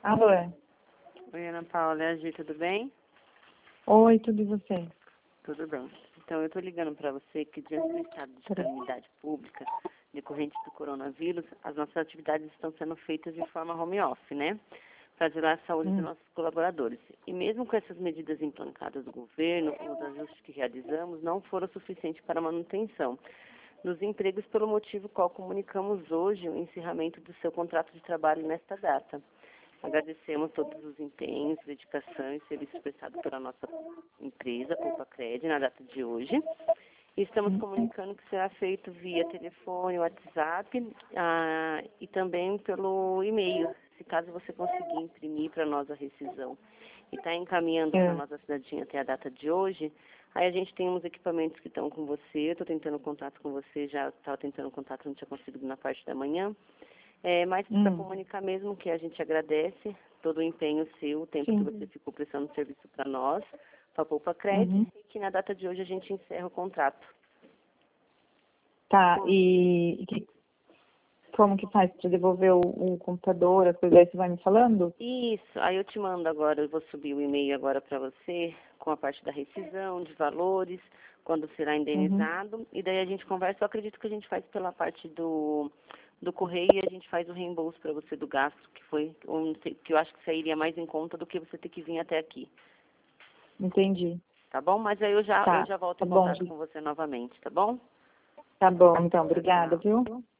Alô? Oi, Ana Paula, é a Gi, tudo bem? Oi, tudo e você? Tudo bem. Então, eu estou ligando para você que, diante do estado de calamidade pública decorrente do coronavírus, as nossas atividades estão sendo feitas de forma home office, né? Para zelar a saúde dos nossos colaboradores. E mesmo com essas medidas implantadas do governo, os ajustes que realizamos não foram suficientes para a manutenção dos empregos, pelo motivo qual comunicamos hoje o encerramento do seu contrato de trabalho nesta data. Agradecemos todos os empenhos, dedicação e serviços prestados pela nossa empresa, Poupa-Cred, na data de hoje. E estamos comunicando que será feito via telefone, WhatsApp e também pelo e-mail, se caso você conseguir imprimir para nós a rescisão e está encaminhando para a nossa cidadinha até a data de hoje. Aí a gente tem uns equipamentos que estão com você, eu estou tentando contato com você, já estava tentando contato, não tinha conseguido na parte da manhã. Mas para comunicar mesmo que a gente agradece todo o empenho seu, o tempo que você ficou prestando serviço para nós, para a Poupa-Cred, e que na data de hoje a gente encerra o contrato. Tá, como que faz para devolver o computador, as coisas aí, você vai me falando? Isso, aí eu te mando agora, eu vou subir o e-mail agora para você, com a parte da rescisão, de valores, quando será indenizado, e daí a gente conversa. Eu acredito que a gente faz pela parte do correio e a gente faz o reembolso para você do gasto, que eu acho que sairia mais em conta do que você ter que vir até aqui. Entendi. Tá bom? Mas aí eu já volto em contato com você novamente, tá bom? Tá bom, então, obrigada, viu?